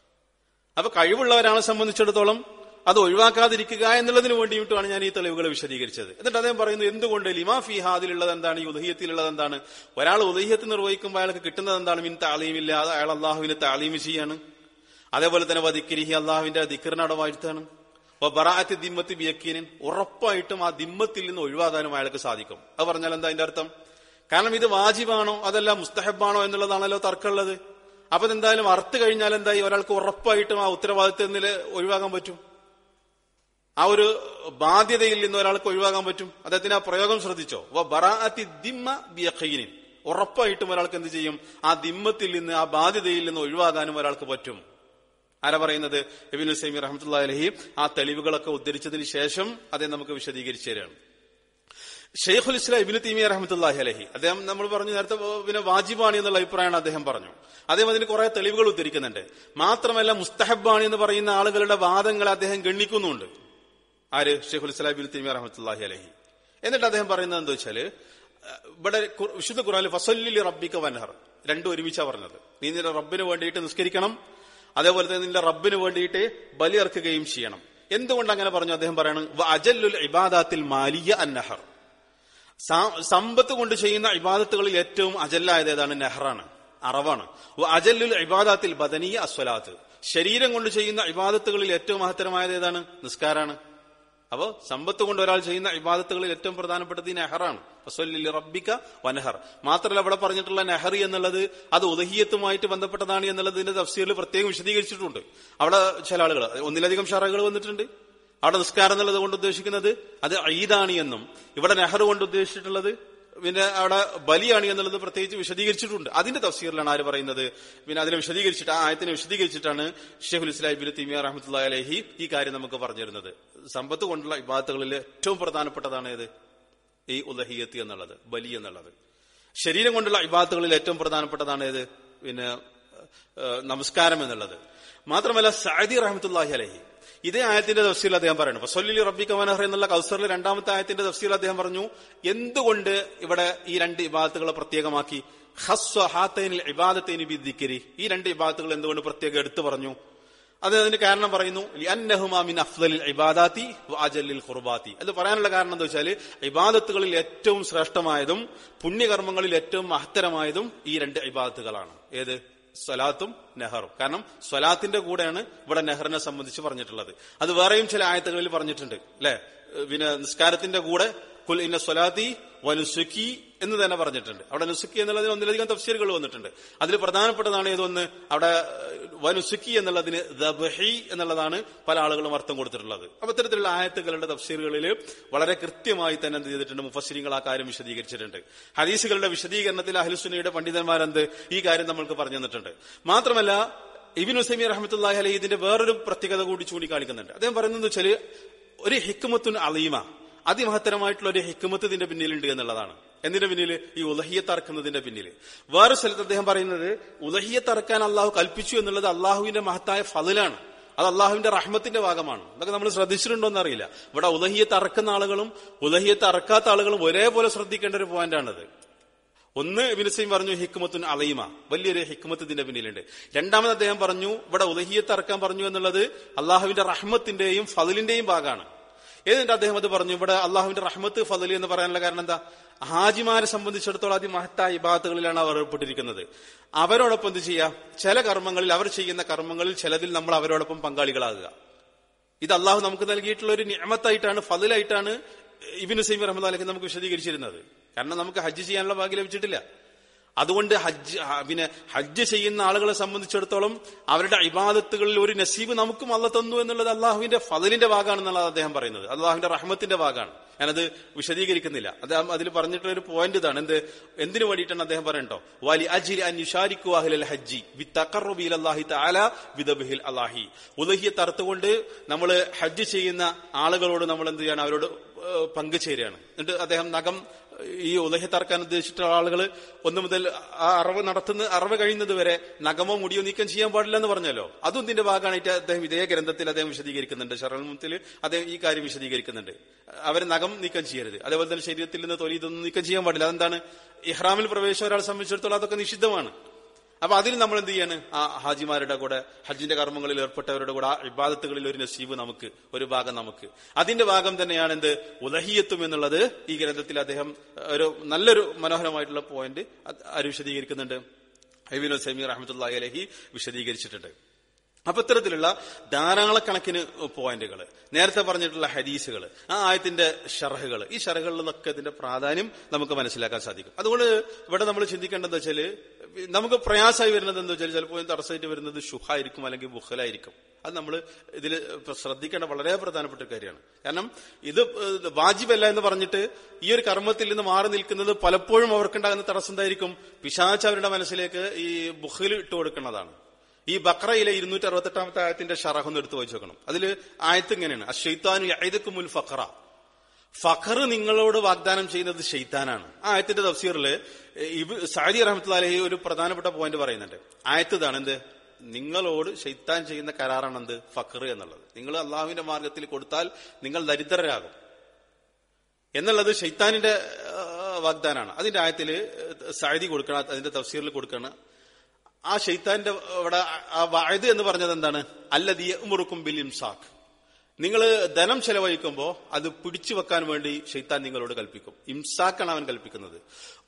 അപ്പൊ കഴിവുള്ള ഒരാളെ സംബന്ധിച്ചിടത്തോളം അത് ഒഴിവാക്കാതിരിക്കുക എന്നുള്ളതിന് വേണ്ടിയിട്ടാണ് ഞാൻ ഈ തെളിവുകൾ വിശദീകരിച്ചത്. എന്നിട്ട് അദ്ദേഹം പറയുന്നു, എന്തുകൊണ്ട് ലിമാ ഫീഹ, അതിലുള്ളത് എന്താണ്, ഈ ഉദഹിയത്തിലുള്ളത് എന്താണ്, ഒരാൾ ഉദഹിയത്ത് നിർവഹിക്കുമ്പോൾ അയാൾക്ക് കിട്ടുന്നത് എന്താണ്, മിൻ താലീമില്ല, അയാൾ അള്ളാഹുവിന് താലീം ചെയ്യാണ്. അതേപോലെ തന്നെ വദിക്രിഹി, അള്ളാഹുവിന്റെ ദിക്റിനെ അവിടെ വാഴ്ത്താണ്. ബറാഅത്തി ദിമ്മത്തി ബിയക്കീനിൻ, ഉറപ്പായിട്ടും ആ ദിമ്മത്തിൽ നിന്ന് ഒഴിവാകാനും അയാൾക്ക് സാധിക്കും. അത് പറഞ്ഞാൽ എന്താ അതിന്റെ അർത്ഥം? കാരണം ഇത് വാജിബാണോ അതല്ല മുസ്തഹബാണോ എന്നുള്ളതാണല്ലോ തർക്കമുള്ളത്. അപ്പൊ എന്തായാലും അർത്ഥ കഴിഞ്ഞാൽ എന്തായി, ഒരാൾക്ക് ഉറപ്പായിട്ടും ആ ഉത്തരവാദിത്തത്തിൽ നിന്ന് ഒഴിവാക്കാൻ പറ്റും. ആ ഒരു ബാധ്യതയിൽ നിന്ന് ഒരാൾക്ക് ഒഴിവാകാൻ പറ്റും. അദ്ദേഹത്തിന് ആ പ്രയോഗം ശ്രദ്ധിച്ചോ, ബറാഅത്തി ദിമ്മ ബിയഖീനിൻ, ഉറപ്പായിട്ടും ഒരാൾക്ക് എന്ത് ചെയ്യും, ആ ദിമ്മത്തിൽ നിന്ന്, ആ ബാധ്യതയിൽ നിന്ന് ഒഴിവാകാനും ഒരാൾക്ക് പറ്റും. ആരാ പറയുന്നത്? ഇബ്നു തൈമിയ്യ റഹ്മത്തുള്ളാഹി അലൈഹി ആ തെളിവുകളൊക്കെ ഉദ്ധരിച്ചതിന് ശേഷം അതേ നമുക്ക് വിശദീകരിച്ചു തരാണ്. ഷെയ്ഖുൽ ഇസ്ലാം ഇബ്നു തൈമിയ്യ റഹ്മത്തുള്ളാഹി അലൈഹി അദ്ദേഹം നമ്മൾ പറഞ്ഞു നേരത്തെ പിന്നെ വാജിബാണ് എന്നുള്ള അഭിപ്രായമാണ് അദ്ദേഹം പറഞ്ഞു. അദ്ദേഹം അതിന് കുറെ തെളിവുകൾ ഉദ്ധരിക്കുന്നുണ്ട്. മാത്രമല്ല മുസ്തഹബാണ് എന്ന് പറയുന്ന ആളുകളുടെ വാദങ്ങൾ അദ്ദേഹം ഗണ്ണിക്കുന്നുണ്ട്. ആര്? ഷെയ്ഖുൽ ഇസ്ലാം ഇബ്നു തൈമിയ്യ റഹ്മത്തുള്ളാഹി അലൈഹി. എന്നിട്ട് അദ്ദേഹം പറയുന്നത് എന്താ വെച്ചാല്, ഇവിടെ വിശുദ്ധ ഖുർആനിൽ ഫസല്ലി ലിറബ്ബിക വൻഹർ രണ്ടും ഒരുമിച്ചാ പറഞ്ഞത്. നീ നിന്റെ റബ്ബിന് വേണ്ടിയിട്ട് നിസ്കരിക്കണം, അതേപോലെ തന്നെ നിന്റെ റബ്ബിന് വേണ്ടിയിട്ട് ബലി അർക്കുകയും ചെയ്യണം. എന്തുകൊണ്ട് അങ്ങനെ പറഞ്ഞു? അദ്ദേഹം പറയണം, അജല്ലുൽ ഇബാദാത്തിൽ മാലിയ അന്നഹർ, സമ്പത്ത് കൊണ്ട് ചെയ്യുന്ന ഇബാദത്തുകളിൽ ഏറ്റവും അജല്ലായത് ഏതാണ്? നെഹറാണ്, അറവാണ്. അജല്ലുൽ ഇബാദാത്തിൽ ബദനിയ അസ്വലാത്ത്, ശരീരം കൊണ്ട് ചെയ്യുന്ന ഇബാദത്തുകളിൽ ഏറ്റവും മഹത്തരമായത് ഏതാണ്? നിസ്കാരാണ്. അപ്പോ സമ്പത്ത് കൊണ്ട് ഒരാൾ ചെയ്യുന്ന ഇബാദത്തുകളിൽ ഏറ്റവും പ്രധാനപ്പെട്ടത് ഈ നെഹറാണ്. ഫസല്ലി ലിറബ്ബിക വൻഹർ. മാത്രമല്ല അവിടെ പറഞ്ഞിട്ടുള്ള നെഹർ എന്നുള്ളത് അത് ഉദഹിയത്തുമായിട്ട് ബന്ധപ്പെട്ടതാണ് എന്നുള്ളത് ഇതിന്റെ തഫ്സീറിൽ പ്രത്യേകം വിശദീകരിച്ചിട്ടുണ്ട്. അവിടെ ചില ആളുകൾ, ഒന്നിലധികം ഷറഹുകൾ വന്നിട്ടുണ്ട്. അവിടെ നിസ്കാരം എന്നുള്ളത് കൊണ്ട് ഉദ്ദേശിക്കുന്നത് അത് ഈദാണ് എന്നും, ഇവിടെ നെഹർ കൊണ്ട് ഉദ്ദേശിച്ചിട്ടുള്ളത് പിന്നെ അവിടെ ബലിയാണ് എന്നുള്ളത് പ്രത്യേകിച്ച് വിശദീകരിച്ചിട്ടുണ്ട്. അതിന്റെ തഫ്സീറിലാണ് ആര് പറയുന്നത്, പിന്നെ അതിനെ വിശദീകരിച്ചിട്ട്, ആ ആയത്തിനെ വിശദീകരിച്ചിട്ടാണ് ഷെയ്ഖുൽ ഇസ്ലാം ഇബ്നു തൈമിയ്യ റഹ്മത്തുള്ളാഹി അലൈഹി ഈ കാര്യം നമുക്ക് പറഞ്ഞിരുന്നത്. സമ്പത്ത് കൊണ്ടുള്ള ഇബാദത്തുകളിൽ ഏറ്റവും പ്രധാനപ്പെട്ടതാണ് ഏത്? ഈ ഉദഹിയത്ത് എന്നുള്ളത്, ബലി എന്നുള്ളത്. ശരീരം കൊണ്ടുള്ള ഇബാദത്തുകളിൽ ഏറ്റവും പ്രധാനപ്പെട്ടതാണ് ഏത്? പിന്നെ നമസ്കാരം എന്നുള്ളത്. മാത്രമല്ല സഅദി റഹ്മത്തുള്ളാഹി അലൈഹി ഇതേ ആയത്തിന്റെ തഫ്സീൽ അദ്ദേഹം പറയുന്നു, ഫസല്ലി ലിറബ്ബിക വൻഹർ എന്നുള്ള കൗസറിലെ രണ്ടാമത്തെ ആയത്തിന്റെ തഫ്സീൽ അദ്ദേഹം പറഞ്ഞു, എന്തുകൊണ്ട് ഇവിടെ ഈ രണ്ട് ഇബാദത്തുകളെ പ്രത്യേകമാക്കി? ഖസ്സ ഹാതൈനിൽ ഇബാദത്തൈനി ബിദ്ദിക്രി, ഈ രണ്ട് ഇബാദത്തുകൾ എന്തുകൊണ്ട് പ്രത്യേകം എടുത്തു പറഞ്ഞു? അതിന് കാരണം പറയുന്നു, ലിഅന്നഹുമാ മിൻ അഫ്ളലിൽ ഇബാദാതി വഅജല്ലിൽ ഖുർബാതി. അത് പറയാനുള്ള കാരണം എന്താ വെച്ചാൽ, ഇബാദത്തുകളിൽ ഏറ്റവും ശ്രേഷ്ഠമായതും പുണ്യകർമ്മങ്ങളിൽ ഏറ്റവും മഹത്തരമായതും ഈ രണ്ട് ഇബാദത്തുകളാണ്. ഏത്? സ്വലാത്തും നെഹറും. കാരണം സ്വലാത്തിന്റെ കൂടെയാണ് ഇവിടെ നെഹറിനെ സംബന്ധിച്ച് പറഞ്ഞിട്ടുള്ളത്. അത് വേറെയും ചില ആയത്തുകളിൽ പറഞ്ഞിട്ടുണ്ട് അല്ലെ. പിന്നെ നിസ്കാരത്തിന്റെ കൂടെ കുൽ ഇന്ന സ്വലാത്തി വനുസുക്കി എന്ന് തന്നെ പറഞ്ഞിട്ടുണ്ട്. അവിടെ നുസുക്കി എന്നുള്ളതിന് ഒന്നിലധികം തഫ്സീറുകൾ വന്നിട്ടുണ്ട്. അതിൽ പ്രധാനപ്പെട്ടതാണ് ഏതൊന്ന്, അവിടെ വനുസുക്കി എന്നുള്ളതിന് ദബ്ഹി എന്നുള്ളതാണ് പല ആളുകളും അർത്ഥം കൊടുത്തിട്ടുള്ളത്. അപ്പൊ ഇത്തരത്തിലുള്ള ആയത്തുകളുടെ തഫ്സീറുകളിൽ വളരെ കൃത്യമായി തന്നെ എന്ത് ചെയ്തിട്ടുണ്ട്, മുഫസ്സിരിങ്ങൾ ആ കാര്യം വിശദീകരിച്ചിട്ടുണ്ട്. ഹദീസുകളുടെ വിശദീകരണത്തിൽ അഹ്ലുസുന്നയുടെ പണ്ഡിതന്മാരെന്ത് ഈ കാര്യം നമ്മൾക്ക് പറഞ്ഞു തന്നിട്ടുണ്ട്. മാത്രമല്ല ഇബ്നു തൈമിയ്യ റഹ്മത്തുള്ളാഹി അലൈഹി ഇതിന്റെ വേറൊരു പ്രത്യേകത കൂടി ചൂണ്ടിക്കാണിക്കുന്നുണ്ട്. അദ്ദേഹം പറയുന്നത് വെച്ചാൽ ഒരു ഹിക്മത്തുൻ അലീമ, അതിമഹത്തരമായിട്ടുള്ള ഒരു ഹിക്മത്ത് ഇതിന്റെ പിന്നിലുണ്ട് എന്നുള്ളതാണ്. എന്തിന്റെ പിന്നിൽ? ഈ ഉലഹിയത്ത് അറക്കുന്നതിന്റെ പിന്നിൽ. വേറെ സ്ഥലത്ത് അദ്ദേഹം പറയുന്നത് ഉലഹിയത്ത് അറക്കാൻ അള്ളാഹു കൽപ്പിച്ചു എന്നുള്ളത് അള്ളാഹുവിന്റെ മഹത്തായ ഫളിലാണ്, അത് അള്ളാഹുവിന്റെ റഹ്മത്തിന്റെ ഭാഗമാണ്. അതൊക്കെ നമ്മൾ ശ്രദ്ധിച്ചിട്ടുണ്ടോ എന്നറിയില്ല. ഇവിടെ ഉലഹിയത്ത് അറക്കുന്ന ആളുകളും ഉലഹിയത്ത് അറക്കാത്ത ആളുകളും ഒരേപോലെ ശ്രദ്ധിക്കേണ്ട ഒരു പോയിന്റാണത്. ഒന്ന് ഇബ്നു തൈമിയ്യ പറഞ്ഞു ഹിക്മത്തുൻ അലീമ, വലിയൊരു ഹിക്മത്ത് ഇതിന്റെ പിന്നിലുണ്ട്. രണ്ടാമത് അദ്ദേഹം പറഞ്ഞു ഇവിടെ ഉലഹിയത്ത് അറക്കാൻ പറഞ്ഞു എന്നുള്ളത് അള്ളാഹുവിന്റെ റഹ്മത്തിന്റെയും ഫളിന്റെയും ഭാഗമാണ്. എന്നിട്ട് അദ്ദേഹം അത് പറഞ്ഞു, ഇവിടെ അള്ളാഹുവിന്റെ റഹ്മത്ത് ഫളി എന്ന് പറയാനുള്ള കാരണം എന്താ? ഹാജിമാരെ സംബന്ധിച്ചിടത്തോളം അതിമഹത്തായ ഇബാദത്തുകളിലാണ് അവർ ഏർപ്പെട്ടിരിക്കുന്നത്. അവരോടൊപ്പം എന്ത് ചെയ്യാം? ചില കർമ്മങ്ങളിൽ, അവർ ചെയ്യുന്ന കർമ്മങ്ങളിൽ ചിലതിൽ നമ്മൾ അവരോടൊപ്പം പങ്കാളികളാകുക. ഇത് അള്ളാഹു നമുക്ക് നൽകിയിട്ടുള്ള ഒരു നിഅമത്തായിട്ടാണ്, ഫളിലായിട്ടാണ് ഇബ്നു തൈമിയ്യ റഹ്മത്തുള്ളാഹി അലൈഹി നമുക്ക് വിശദീകരിച്ചിരുന്നത്. കാരണം നമുക്ക് ഹജ്ജ് ചെയ്യാനുള്ള ഭാഗ്യം ലഭിച്ചിട്ടില്ല. അതുകൊണ്ട് ഹജ്ജ് ചെയ്യുന്ന ആളുകളെ സംബന്ധിച്ചിടത്തോളം അവരുടെ ഇബാദത്തുകളിൽ ഒരു നസീബ് നമുക്കും അള്ളാഹ് തന്നു എന്നുള്ളത് അള്ളാഹുവിന്റെ ഫളിന്റെ ഭാഗമാണെന്നുള്ളത് അദ്ദേഹം പറയുന്നത്, അള്ളാഹുവിന്റെ റഹ്മത്തിന്റെ ഭാഗമാണ്. ഞാനത് വിശദീകരിക്കുന്നില്ല. അദ്ദേഹം അതിൽ പറഞ്ഞിട്ടുള്ള ഒരു പോയിന്റ് ഇതാണ്. എന്തിനു വേണ്ടിയിട്ടാണ് അദ്ദേഹം പറയണ്ടോ, വലി അജ്രി അൻ യുശാരിക്കു അഹ്ലൽ ഹജ്ജി ബിത്തഖർറുബി ഇലല്ലാഹി തആല ബിദബ്ഹിൽ അല്ലാഹി. ഉലഹിയത്ത് അറുത്തുകൊണ്ട് നമ്മൾ ഹജ്ജ് ചെയ്യുന്ന ആളുകളോട് നമ്മൾ എന്ത് ചെയ്യണം? അവരോട് പങ്കുചേരുകയാണ്. എന്നിട്ട് അദ്ദേഹം നഖം ഈ ഉലഹിയത്ത് അറക്കാൻ ഉദ്ദേശിച്ചിട്ടുള്ള ആളുകൾ 1 മുതൽ ആ അറവ് കഴിയുന്നത് വരെ നഖമോ മുടിയോ നീക്കം ചെയ്യാൻ പാടില്ല എന്ന് പറഞ്ഞല്ലോ. അതും ഇതിന്റെ ഭാഗമായിട്ട് അദ്ദേഹം ഇതേ ഗ്രന്ഥത്തിൽ അദ്ദേഹം വിശദീകരിക്കുന്നുണ്ട്. ശറഹുൽ മുംതിൽ അദ്ദേഹം ഈ കാര്യം വിശദീകരിക്കുന്നുണ്ട്. അവർ നഖം നീക്കം ചെയ്യരുത്, അതേപോലെ തന്നെ ശരീരത്തിൽ നിന്ന് തൊലി ഇതൊന്നും നീക്കം ചെയ്യാൻ പാടില്ല. അതെന്താണ്? ഇഹ്റാമിൽ പ്രവേശിച്ച ഒരാളെ സംബന്ധിച്ചിടത്തോളം അതൊക്കെ നിഷിദ്ധമാണ്. അപ്പൊ അതിൽ നമ്മൾ എന്ത് ചെയ്യാണ്? ആ ഹാജിമാരുടെ കൂടെ, ഹജ്ജിന്റെ കർമ്മങ്ങളിൽ ഏർപ്പെട്ടവരുടെ കൂടെ ആ ഇബാദത്തുകളിൽ ഒരു നസീബ് നമുക്ക്, ഒരു ഭാഗം നമുക്ക്. അതിന്റെ ഭാഗം തന്നെയാണ് എന്ത്? ഉലഹിയത്തും എന്നുള്ളത് ഈ ഗ്രന്ഥത്തിൽ അദ്ദേഹം ഒരു നല്ലൊരു മനോഹരമായിട്ടുള്ള പോയിന്റ് ആര് വിശദീകരിക്കുന്നുണ്ട്? ഇബ്നു തൈമിയ്യ റഹ്മത്തുള്ളാഹി അലൈഹി വിശദീകരിച്ചിട്ടുണ്ട്. അപ്പൊ ഇത്തരത്തിലുള്ള ധാരാളക്കണക്കിന് പോയിന്റുകൾ, നേരത്തെ പറഞ്ഞിട്ടുള്ള ഹദീസുകൾ, ആ ആയത്തിന്റെ ഷർഹുകൾ, ഈ ഷർഹുകളിലൊക്കെ ഇതിന്റെ പ്രാധാന്യം നമുക്ക് മനസ്സിലാക്കാൻ സാധിക്കും. അതുകൊണ്ട് ഇവിടെ നമ്മൾ ചിന്തിക്കേണ്ടത് വെച്ചാല് നമുക്ക് പ്രയാസമായി വരുന്നത് എന്താ വെച്ചാൽ ചിലപ്പോൾ തടസ്സമായിട്ട് വരുന്നത് ഷുഹായിരിക്കും അല്ലെങ്കിൽ ബുഖലായിരിക്കും. അത് നമ്മൾ ഇതിൽ ശ്രദ്ധിക്കേണ്ട വളരെ പ്രധാനപ്പെട്ട ഒരു കാര്യമാണ്. കാരണം ഇത് വാജിബല്ല എന്ന് പറഞ്ഞിട്ട് ഈ ഒരു കർമ്മത്തിൽ നിന്ന് മാറി നിൽക്കുന്നത് പലപ്പോഴും അവർക്കുണ്ടാകുന്ന തടസ്സം എന്തായിരിക്കും? പിശാച് അവരുടെ മനസ്സിലേക്ക് ഈ ബുഖിൽ ഇട്ട് കൊടുക്കുന്നതാണ്. ഈ ബഖറയിലെ 268 ആയത്തിന്റെ ഷറഹ് ഒന്ന് എടുത്തു വായിച്ചു നോക്കണം. അതിൽ ആയത്ത് ഇങ്ങനെയാണ്: അശ്ശൈത്താനു യഈദുകുമുൽ ഫഖറ. ഫഖർ നിങ്ങളോട് വാഗ്ദാനം ചെയ്യുന്നത് ഷെയ്ത്താനാണ്. ആ ആയത്തിന്റെ തഫ്സീറിൽ സഅദി റഹ്മത്തുള്ളാഹി അലൈഹി ഒരു പ്രധാനപ്പെട്ട പോയിന്റ് പറയുന്നുണ്ട്. ആയത്ത് ഇതാണ്: എന്ത്? നിങ്ങളോട് ഷെയ്ത്താൻ ചെയ്യുന്ന കരാറാണ് എന്ത്? ഫഖർ എന്നുള്ളത്. നിങ്ങൾ അള്ളാഹുവിന്റെ മാർഗത്തിൽ കൊടുത്താൽ നിങ്ങൾ ദരിദ്രരാകും എന്നുള്ളത് ഷെയ്ത്താനിന്റെ വാഗ്ദാനാണ്. അതിന്റെ ആയത്തിൽ സഅദി കൊടുക്കണം, അതിന്റെ തഫ്സീറിൽ കൊടുക്കണം. ആ ഷെയ്ത്താന്റെ അവിടെ ആ വഅദ് എന്ന് പറഞ്ഞത് എന്താണ്? അല്ലദീ യഅ്മുറുക്കും ബിൽ ഇംസാക്. നിങ്ങൾ ധനം ചെലവഴിക്കുമ്പോൾ അത് പിടിച്ചു വെക്കാൻ വേണ്ടി ഷെയ്ത്താൻ നിങ്ങളോട് കൽപ്പിക്കും. ഇംസാക്കാണ് അവൻ കൽപ്പിക്കുന്നത്.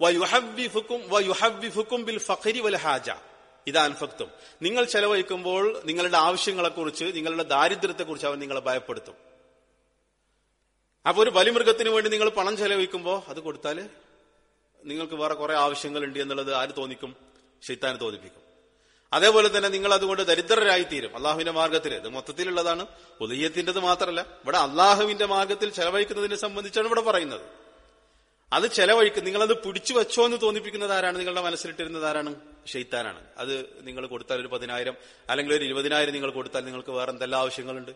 വയുഹവ്വിഫുക്കും ബിൽ ഫഖരി വൽ ഹാജ ഇദാ അൻഫഖ്തും. നിങ്ങൾ ചെലവഴിക്കുമ്പോൾ നിങ്ങളുടെ ആവശ്യങ്ങളെക്കുറിച്ച്, നിങ്ങളുടെ ദാരിദ്ര്യത്തെക്കുറിച്ച് അവൻ നിങ്ങളെ ഭയപ്പെടുത്തും. അപ്പൊ ഒരു ബലിമൃഗത്തിന് വേണ്ടി നിങ്ങൾ പണം ചെലവഴിക്കുമ്പോൾ അത് കൊടുത്താൽ നിങ്ങൾക്ക് വേറെ കുറെ ആവശ്യങ്ങളുണ്ട് എന്നുള്ളത് ആര് തോന്നിക്കും? ഷെയ്ത്താന് തോന്നിപ്പിക്കും. അതേപോലെ തന്നെ നിങ്ങൾ അതുകൊണ്ട് ദരിദ്രരായിത്തീരും അള്ളാഹുവിന്റെ മാർഗത്തിൽ. ഇത് മൊത്തത്തിലുള്ളതാണ്, ഉദയ്യത്തിൻ്റെത് മാത്രമല്ല. ഇവിടെ അള്ളാഹുവിന്റെ മാർഗത്തിൽ ചെലവഴിക്കുന്നതിനെ സംബന്ധിച്ചാണ് ഇവിടെ പറയുന്നത്. അത് ചെലവഴിക്കും, നിങ്ങളത് പിടിച്ചു വെച്ചോ എന്ന് തോന്നിപ്പിക്കുന്നത് ആരാണ്? നിങ്ങളുടെ മനസ്സിലിട്ടിരുന്നത് ആരാണ്? ഷെയ്ത്താനാണ്. അത് നിങ്ങൾ കൊടുത്താൽ ഒരു 10,000 അല്ലെങ്കിൽ ഒരു 20,000 നിങ്ങൾ കൊടുത്താൽ നിങ്ങൾക്ക് വേറെ എന്തെല്ലാം ആവശ്യങ്ങളുണ്ട്?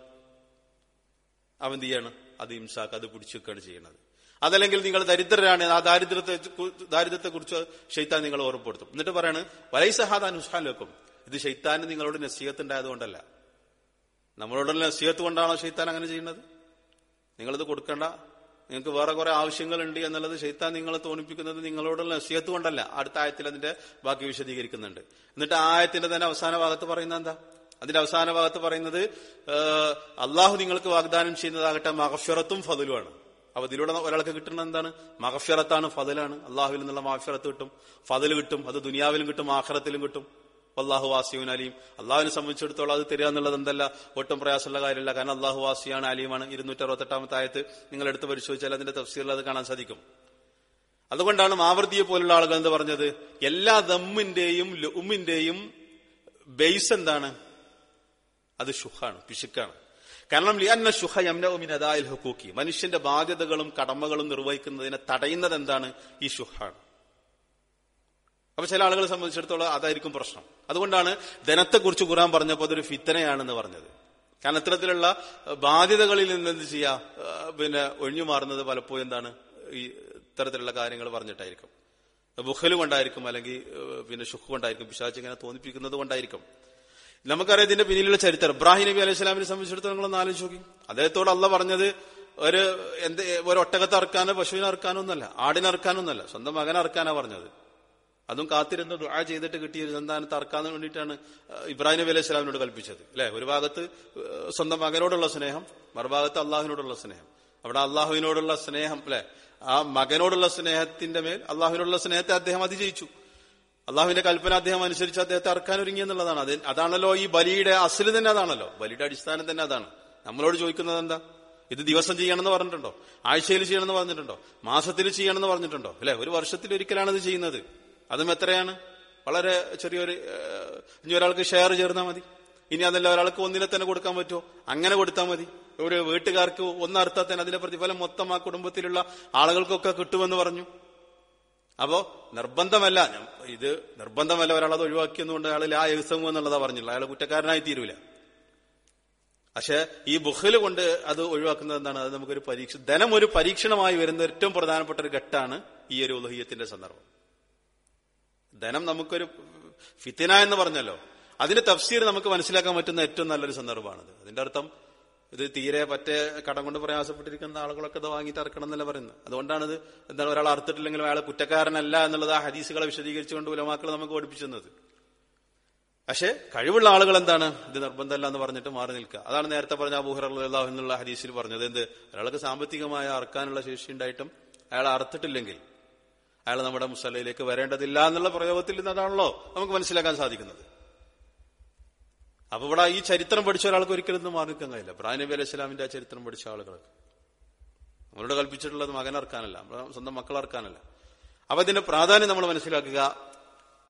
അവൻ എന്ത് ചെയ്യാണ്? അത് ഇംസാക്ക്, അത് പിടിച്ചു വെക്കുകയാണ് ചെയ്യുന്നത്. അതല്ലെങ്കിൽ നിങ്ങൾ ദരിദ്രരാണ്, ആ ദാരിദ്ര്യത്തെ കുറിച്ച് ഷെയ്ത്താൻ നിങ്ങൾ ഓർമ്മപ്പെടുത്തും. എന്നിട്ട് പറയാണ് വലൈസഹാദ നുസ്ഹാലക്കും, ഇത് ഷെയ്ത്താന് നിങ്ങളോട് നസീഹത്ത് ഉണ്ടായതുകൊണ്ടല്ല. നമ്മളോടുള്ള നസീഹത്ത് കൊണ്ടാണോ ഷെയ്ത്താൻ അങ്ങനെ ചെയ്യുന്നത്? നിങ്ങളിത് കൊടുക്കണ്ട, നിങ്ങൾക്ക് വേറെ കുറെ ആവശ്യങ്ങളുണ്ട് എന്നുള്ളത് ഷെയ്ത്താൻ നിങ്ങളെ തോന്നിപ്പിക്കുന്നത് നിങ്ങളോടുള്ള നസീഹത്ത് കൊണ്ടല്ല. അടുത്ത ആയത്തിൽ അതിന്റെ ബാക്കി വിശദീകരിക്കുന്നുണ്ട്. എന്നിട്ട് ആ ആയത്തിന്റെ തന്നെ അവസാന ഭാഗത്ത് പറയുന്നത് എന്താ? അതിന്റെ അവസാന ഭാഗത്ത് പറയുന്നത് അള്ളാഹു നിങ്ങൾക്ക് വാഗ്ദാനം ചെയ്യുന്നതാകട്ടെ മഗ്ഫിറത്തും ഫദ്ലുമാണ്. അപ്പൊ ഇതിലൂടെ ഒരാൾക്ക് കിട്ടുന്നത് എന്താണ്? മഗ്ഫിറത്താണ്, ഫദ്ലാണ്. അള്ളാഹുവിൽ നിന്നുള്ള മഗ്ഫിറത്ത് കിട്ടും, ഫദ്ൽ കിട്ടും. അത് ദുനിയാവിലും കിട്ടും, ആഖിറത്തിലും കിട്ടും. അല്ലാഹു വാസിയുൻ അലീം. അള്ളാഹുവിനെ സംബന്ധിച്ചിടത്തോളം അത് തരിക എന്നുള്ളത് എന്തല്ല, ഒട്ടും പ്രയാസമുള്ള കാര്യമല്ല. കാരണം അള്ളാഹു വാസിയാണ്, അലീമാണ്. 268 ആയത്ത് നിങ്ങൾ എടുത്ത് പരിശോധിച്ചാൽ അതിന്റെ തഫ്സീറിൽ അത് കാണാൻ സാധിക്കും. അതുകൊണ്ടാണ് മാവർദിയെ പോലുള്ള ആളുകൾ എന്ന് പറഞ്ഞത് എല്ലാ ദമ്മിന്റെയും ലുമിന്റെയും ബേസ് എന്താണ്? അത് ഷുഹാണ്, പിശുക്കാണ്. കാരണം ലിഅന്ന ശുഹ യംനഉ മിൻ അദാഇൽ ഹുഖൂഖി, മനുഷ്യന്റെ ബാധ്യതകളും കടമകളും നിർവഹിക്കുന്നതിനെ തടയുന്നത് എന്താണ്? ഈ ഷുഹാണ്. അപ്പൊ ചില ആളുകളെ സംബന്ധിച്ചിടത്തോളം അതായിരിക്കും പ്രശ്നം. അതുകൊണ്ടാണ് ധനത്തെക്കുറിച്ച് ഖുർആൻ പറഞ്ഞപ്പോൾ അതൊരു ഫിത്തനയാണെന്ന് പറഞ്ഞത്. കാരണം ഇത്തരത്തിലുള്ള ബാധ്യതകളിൽ നിന്ന് എന്ത് ചെയ്യാ, ഒഴിഞ്ഞു മാറുന്നത് പലപ്പോഴും എന്താണ്? ഈ ഇത്തരത്തിലുള്ള കാര്യങ്ങൾ പറഞ്ഞിട്ടായിരിക്കും. ബുഖല് കൊണ്ടായിരിക്കും, അല്ലെങ്കിൽ ഷുഹ് കൊണ്ടായിരിക്കും, പിശാച് ഇങ്ങനെ തോന്നിപ്പിക്കുന്നത് കൊണ്ടായിരിക്കും. നമുക്കറിയാം ഇതിന്റെ പിന്നിലുള്ള ചരിത്രം. ഇബ്രാഹിം നബി അലൈഹി സ്വലാമിനെ സംബന്ധിച്ചിടത്തോളം നിങ്ങളൊന്ന് ആലോചിച്ച് നോക്കി. അദ്ദേഹത്തോട് അള്ളാഹ് പറഞ്ഞത് ഒരു ഒട്ടകത്തെ അറക്കാനോ പശുവിനെ അറക്കാനോ ഒന്നല്ല, ആടിനെ അറക്കാനോ ഒന്നല്ല, സ്വന്തം മകനെ അറക്കാനാ പറഞ്ഞത്. അതും കാത്തിരുന്ന് ദുആ ചെയ്തിട്ട് കിട്ടിയ ഒരു സന്താനത്തെ അറക്കാൻ വേണ്ടിയിട്ടാണ് ഇബ്രാഹിം നബി അലൈഹി സ്വലാമിനോട് കൽപ്പിച്ചത്. അല്ലെ? ഒരു ഭാഗത്ത് സ്വന്തം മകനോടുള്ള സ്നേഹം, മറുഭാഗത്ത് അള്ളാഹുവിനോടുള്ള സ്നേഹം. അവിടെ അള്ളാഹുവിനോടുള്ള സ്നേഹം, അല്ലെ, ആ മകനോടുള്ള സ്നേഹത്തിന്റെ മേൽ അള്ളാഹുവിനോടുള്ള സ്നേഹത്തെ അദ്ദേഹം അതിജയിച്ചു. അള്ളാഹുവിന്റെ കൽപ്പന അദ്ദേഹം അനുസരിച്ച് അദ്ദേഹത്തെ അറക്കാൻ ഒരുങ്ങി എന്നുള്ളതാണ്. അതാണല്ലോ ഈ ബലിയുടെ അസ്ല് തന്നെ, അതാണല്ലോ ബലിയുടെ അടിസ്ഥാനം തന്നെ അതാണ്. നമ്മളോട് ചോദിക്കുന്നത് എന്താ? ഇത് ദിവസം ചെയ്യണമെന്ന് പറഞ്ഞിട്ടുണ്ടോ? ആഴ്ചയിൽ ചെയ്യണമെന്ന് പറഞ്ഞിട്ടുണ്ടോ? മാസത്തിൽ ചെയ്യണമെന്ന് പറഞ്ഞിട്ടുണ്ടോ? അല്ലെ? ഒരു വർഷത്തിൽ ഒരിക്കലാണ് ഇത് ചെയ്യുന്നത്. അതും എത്രയാണ്? വളരെ ചെറിയൊരു, ഇനി ഒരാൾക്ക് ഷെയർ ചേർന്നാൽ മതി. ഇനി അതല്ല ഒരാൾക്ക് ഒന്നിനെ തന്നെ കൊടുക്കാൻ പറ്റുമോ? അങ്ങനെ കൊടുത്താൽ മതി. ഒരു വീട്ടുകാർക്ക് ഒന്നറുത്താൽ തന്നെ അതിന്റെ പ്രതിഫലം മൊത്തം ആ കുടുംബത്തിലുള്ള ആളുകൾക്കൊക്കെ കിട്ടുമെന്ന് പറഞ്ഞു. അപ്പോ നിർബന്ധമല്ല, ഇത് നിർബന്ധമല്ല. ഒരാൾ അത് ഒഴിവാക്കിയെന്നുകൊണ്ട് അയാൾ ലാ യഹ്സമു എന്നുള്ളതാ പറഞ്ഞില്ല, അയാൾ കുറ്റക്കാരനായി തീരൂല. പക്ഷെ ഈ ബുഖല് കൊണ്ട് അത് ഒഴിവാക്കുന്നത് എന്താണ്? അത് നമുക്കൊരു ധനം ഒരു പരീക്ഷണമായി വരുന്ന ഏറ്റവും പ്രധാനപ്പെട്ട ഒരു ഘട്ടമാണ് ഈ ഒരു ഉലഹിയത്തിന്റെ സന്ദർഭം. ധനം നമുക്കൊരു ഫിത്തിന എന്ന് പറഞ്ഞല്ലോ, അതിന്റെ തഫ്സീർ നമുക്ക് മനസ്സിലാക്കാൻ പറ്റുന്ന ഏറ്റവും നല്ലൊരു സന്ദർഭമാണിത്. അതിന്റെ അർത്ഥം ഇത് തീരെ പറ്റേ കടം കൊണ്ട് പ്രയാസപ്പെട്ടിരിക്കുന്ന ആളുകളൊക്കെ ഇത് വാങ്ങി തറക്കണം എന്നല്ല പറയുന്നത്. അതുകൊണ്ടാണിത് എന്താണ് ഒരാൾ അറുത്തിട്ടില്ലെങ്കിലും അയാൾ കുറ്റക്കാരനല്ല എന്നുള്ളത് ആ ഹദീസുകളെ വിശദീകരിച്ചുകൊണ്ട് ഉലമാക്കൾ നമുക്ക് പഠിപ്പിച്ചത്. പക്ഷെ കഴിവുള്ള ആളുകൾ എന്താണ്? ഇത് നിർബന്ധമല്ല എന്ന് പറഞ്ഞിട്ട് മാറി നിൽക്കുക. അതാണ് നേരത്തെ പറഞ്ഞ അബൂ ഹുറൈറ റളിയല്ലാഹു അൻഹു എന്നുള്ള ഹദീസിൽ പറഞ്ഞത്. എന്ത്? ഒരാൾക്ക് സാമ്പത്തികമായ അറക്കാനുള്ള ശേഷി ഉണ്ടായിട്ടും അയാൾ അറുത്തിട്ടില്ലെങ്കിൽ അയാൾ നമ്മുടെ മുസല്ലയിലേക്ക് വരേണ്ടതില്ല എന്നുള്ള പ്രയോഗത്തിൽ നിന്നതാണല്ലോ നമുക്ക് മനസ്സിലാക്കാൻ സാധിക്കുന്നത്. അപ്പൊ ഇവിടെ ഈ ചരിത്രം പഠിച്ച ഒരാൾക്ക് ഒരിക്കലും മാറി നിൽക്കാൻ കഴിയില്ല. ഇബ്രാഹിം നബി അലൈഹി സ്വലാമിന്റെ ആ ചരിത്രം പഠിച്ച ആളുകൾക്ക് നമ്മളോട് കൽപ്പിച്ചിട്ടുള്ളത് മകൻ അറക്കാനല്ല, സ്വന്തം മക്കൾ അറക്കാനല്ല. അപ്പൊ ഇതിന്റെ പ്രാധാന്യം നമ്മൾ മനസ്സിലാക്കുക.